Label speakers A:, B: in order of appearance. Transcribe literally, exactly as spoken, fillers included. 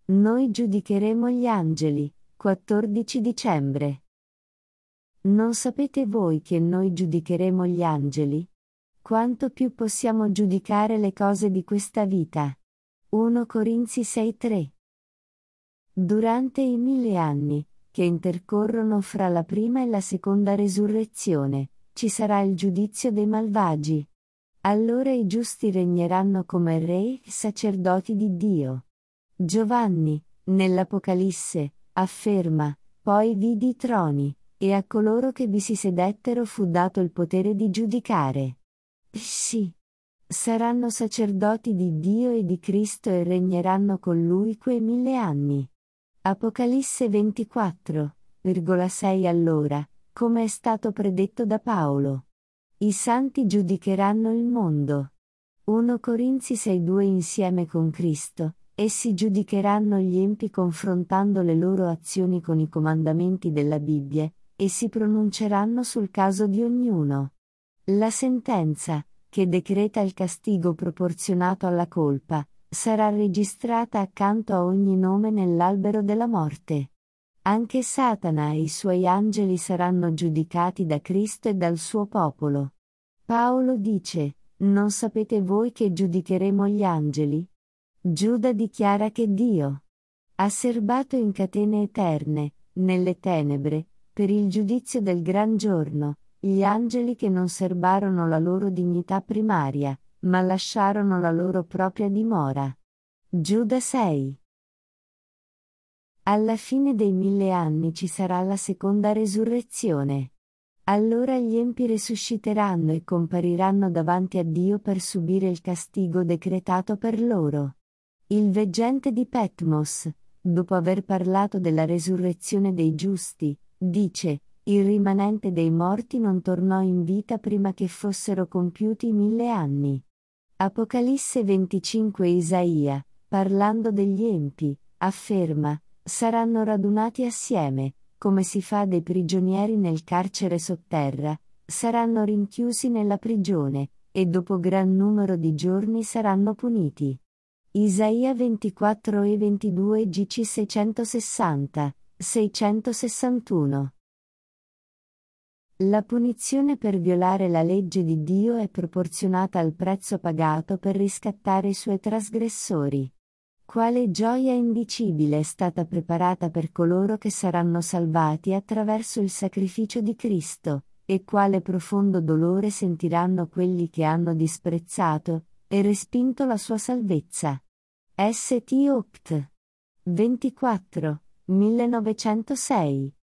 A: Noi giudicheremo gli angeli. quattordici dicembre. Non sapete voi che noi giudicheremo gli angeli? Quanto più possiamo giudicare le cose di questa vita? primo Corinzi sei tre. Durante i mille anni, che intercorrono fra la prima e la seconda resurrezione, ci sarà il giudizio dei malvagi. Allora i giusti regneranno come re e sacerdoti di Dio. Giovanni, nell'Apocalisse, afferma: poi vidi i troni, e a coloro che vi si sedettero fu dato il potere di giudicare. Sì. Saranno sacerdoti di Dio e di Cristo e regneranno con Lui quei mille anni. Apocalisse ventiquattro virgola sei Allora, come è stato predetto da Paolo. I santi giudicheranno il mondo. primo Corinzi sei due Insieme con Cristo, essi giudicheranno gli empi confrontando le loro azioni con i comandamenti della Bibbia, e si pronunceranno sul caso di ognuno. La sentenza, che decreta il castigo proporzionato alla colpa, sarà registrata accanto a ogni nome nell'albero della morte. Anche Satana e i suoi angeli saranno giudicati da Cristo e dal suo popolo. Paolo dice: non sapete voi che giudicheremo gli angeli? Giuda dichiara che Dio ha serbato in catene eterne, nelle tenebre, per il giudizio del gran giorno, gli angeli che non serbarono la loro dignità primaria, ma lasciarono la loro propria dimora. Giuda sei. Alla fine dei mille anni ci sarà la seconda resurrezione. Allora gli empi risusciteranno e compariranno davanti a Dio per subire il castigo decretato per loro. Il veggente di Patmos, dopo aver parlato della resurrezione dei giusti, dice: il rimanente dei morti non tornò in vita prima che fossero compiuti i mille anni. Apocalisse venticinque Isaia, parlando degli empi, afferma: saranno radunati assieme, come si fa dei prigionieri nel carcere sotterra, saranno rinchiusi nella prigione, e dopo gran numero di giorni saranno puniti. Isaia ventiquattro e ventidue G C seicentosessanta, seicentosessantuno. La punizione per violare la legge di Dio è proporzionata al prezzo pagato per riscattare i suoi trasgressori. Quale gioia indicibile è stata preparata per coloro che saranno salvati attraverso il sacrificio di Cristo, e quale profondo dolore sentiranno quelli che hanno disprezzato e respinto la sua salvezza. S T Oct. ventiquattro, millenovecentosei